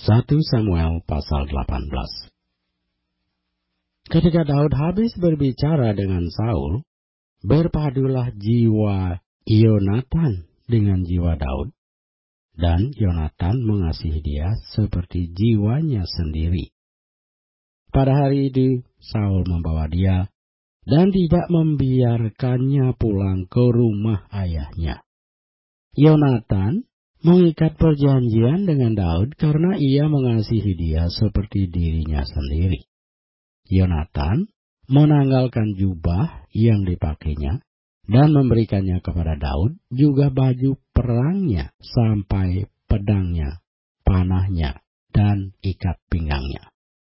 1 Samuel pasal 18. Ketika Daud habis berbicara dengan Saul, berpadulah jiwa Yonatan dengan jiwa Daud, dan Yonatan mengasihi dia seperti jiwanya sendiri. Pada hari itu Saul membawa dia dan tidak membiarkannya pulang ke rumah ayahnya. Yonatan mengikat perjanjian dengan Daud karena ia mengasihi dia seperti dirinya sendiri. Yonatan menanggalkan jubah yang dipakainya dan memberikannya kepada Daud, juga baju perangnya sampai pedangnya, panahnya, dan ikat pinggangnya.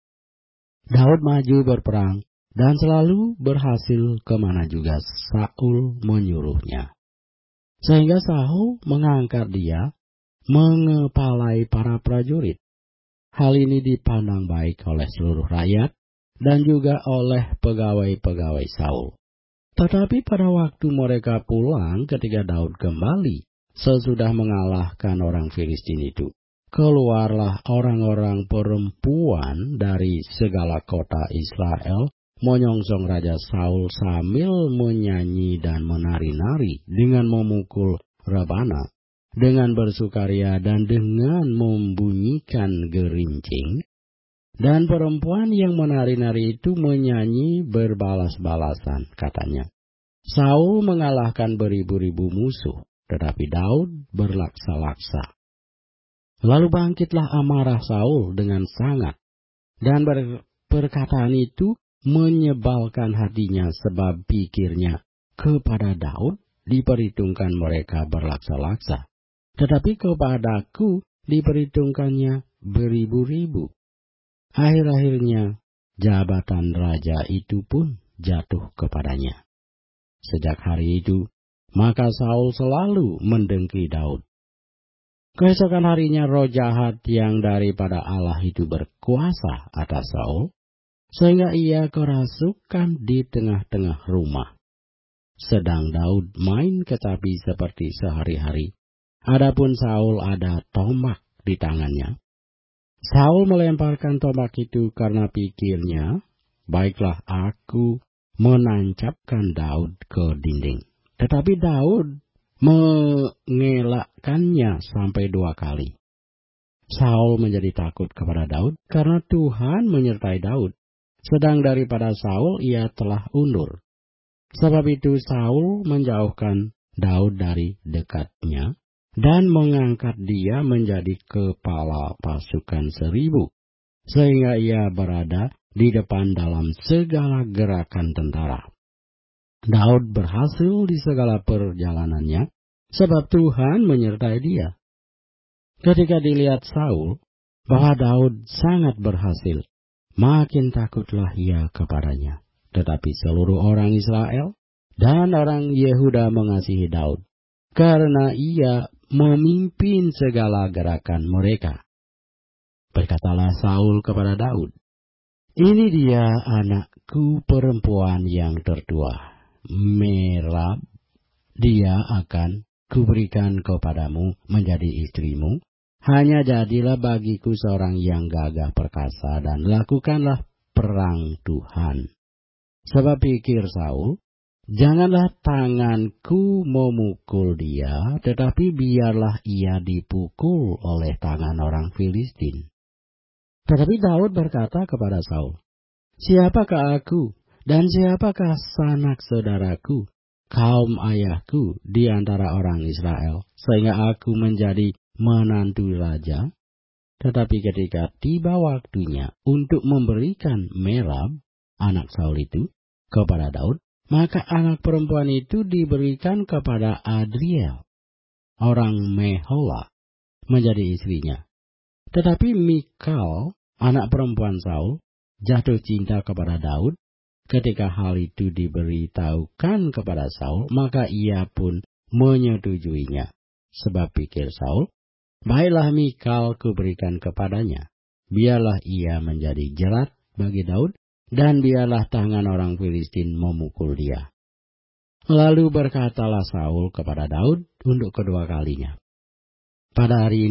Daud maju berperang dan selalu berhasil kemana juga Saul menyuruhnya. Sehingga Saul mengangkat dia mengepalai para prajurit. Hal ini dipandang baik oleh seluruh rakyat dan juga oleh pegawai-pegawai Saul. Tetapi pada waktu mereka pulang ketika Daud kembali sesudah mengalahkan orang Filistin itu, keluarlah orang-orang perempuan dari segala kota Israel menyongsong Raja Saul sambil menyanyi dan menari-nari dengan memukul rebana, dengan bersukaria dan dengan membunyikan gerincing. Dan perempuan yang menari-nari itu menyanyi berbalas-balasan, katanya, Saul mengalahkan beribu-ribu musuh, tetapi Daud berlaksa-laksa. Lalu bangkitlah amarah Saul dengan sangat, dan perkataan itu menyebalkan hatinya sebab pikirnya kepada Daud diperhitungkan mereka berlaksa-laksa, tetapi kepadaku diperhitungkannya beribu-ribu. Akhir-akhirnya jabatan raja itu pun jatuh kepadanya. Sejak hari itu, maka Saul selalu mendengki Daud. Keesokan harinya roh jahat yang daripada Allah itu berkuasa atas Saul, sehingga ia kerasukan di tengah-tengah rumah. Sedang Daud main kecapi seperti sehari-hari, adapun Saul ada tombak di tangannya. Saul melemparkan tombak itu karena pikirnya, baiklah aku menancapkan Daud ke dinding. Tetapi Daud mengelakkannya sampai 2 kali. Saul menjadi takut kepada Daud karena Tuhan menyertai Daud, sedang daripada Saul ia telah undur. Sebab itu Saul menjauhkan Daud dari dekatnya dan mengangkat dia menjadi kepala pasukan 1000, sehingga ia berada di depan dalam segala gerakan tentara. Daud berhasil di segala perjalanannya, sebab Tuhan menyertai dia. Ketika dilihat Saul bahwa Daud sangat berhasil, makin takutlah ia kepadanya. Tetapi seluruh orang Israel dan orang Yehuda mengasihi Daud, karena ia memimpin segala gerakan mereka. Berkatalah Saul kepada Daud, ini dia anakku perempuan yang tertua, Merab. Dia akan kuberikan kepadamu menjadi istrimu. Hanya jadilah bagiku seorang yang gagah perkasa dan lakukanlah perang Tuhan. Sebab pikir Saul, janganlah tanganku memukul dia, tetapi biarlah ia dipukul oleh tangan orang Filistin. Tetapi Daud berkata kepada Saul, siapakah aku dan siapakah sanak saudaraku, kaum ayahku di antara orang Israel, sehingga aku menjadi menantu raja? Tetapi ketika tiba waktunya untuk memberikan Merab, anak Saul itu, kepada Daud, maka anak perempuan itu diberikan kepada Adriel, orang Mehola, menjadi istrinya. Tetapi Mikal, anak perempuan Saul, jatuh cinta kepada Daud. Ketika hal itu diberitahukan kepada Saul, maka ia pun menyetujuinya. Sebab pikir Saul, baiklah Mikal kuberikan kepadanya. Biarlah ia menjadi jerat bagi Daud, dan biarlah tangan orang Filistin memukul dia. Lalu berkatalah Saul kepada Daud untuk kedua kalinya, pada hari ini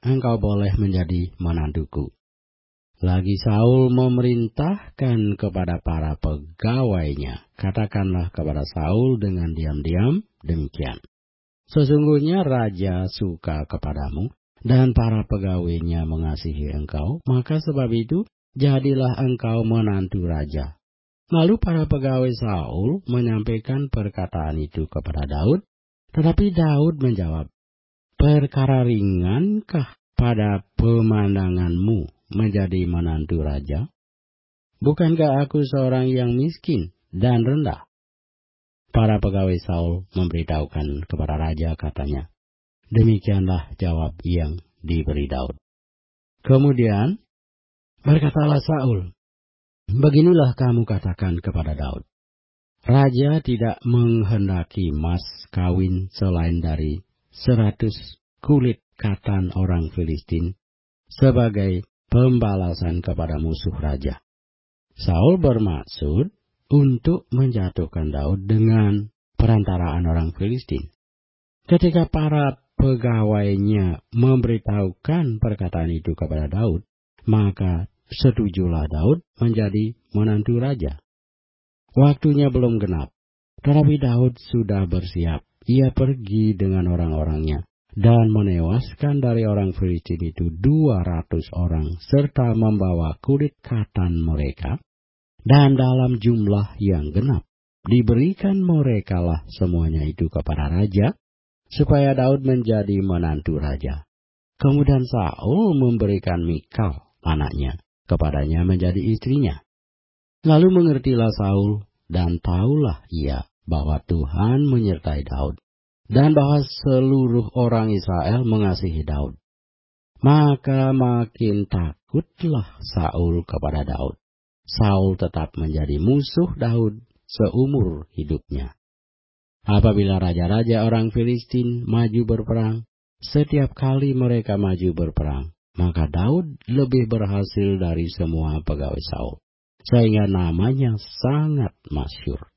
engkau boleh menjadi menantuku." Lagi Saul memerintahkan kepada para pegawainya, "Katakanlah kepada Saul dengan diam-diam demikian, sesungguhnya raja suka kepadamu dan para pegawainya mengasihi engkau, maka sebab itu jadilah engkau menantu raja." Lalu para pegawai Saul menyampaikan perkataan itu kepada Daud, tetapi Daud menjawab, "Perkara ringankah pada pemandanganmu menjadi menantu raja? Bukankah aku seorang yang miskin dan rendah?" Para pegawai Saul memberitahukan kepada raja, katanya, demikianlah jawab yang diberi Daud. Kemudian berkatalah Saul, "Beginilah kamu katakan kepada Daud, raja tidak menghendaki mas kawin selain dari 100 kulit katan orang Filistin sebagai pembalasan kepada musuh raja." Saul bermaksud untuk menjatuhkan Daud dengan perantaraan orang Filistin. Ketika para pegawainya memberitahukan perkataan itu kepada Daud, maka setujulah Daud menjadi menantu raja. Waktunya belum genap, tetapi Daud sudah bersiap. Ia pergi dengan orang-orangnya dan menewaskan dari orang Filistin itu 200 orang serta membawa kulit katan mereka, dan dalam jumlah yang genap diberikan merekalah semuanya itu kepada raja, supaya Daud menjadi menantu raja. Kemudian Saul memberikan Mikal, anaknya, kepadanya menjadi istrinya. Lalu mengertilah Saul dan tahulah ia bahwa Tuhan menyertai Daud dan bahwa seluruh orang Israel mengasihi Daud. Maka makin takutlah Saul kepada Daud. Saul tetap menjadi musuh Daud seumur hidupnya. Apabila raja-raja orang Filistin maju berperang, setiap kali mereka maju berperang, maka Daud lebih berhasil dari semua pegawai Saul, sehingga namanya sangat masyhur.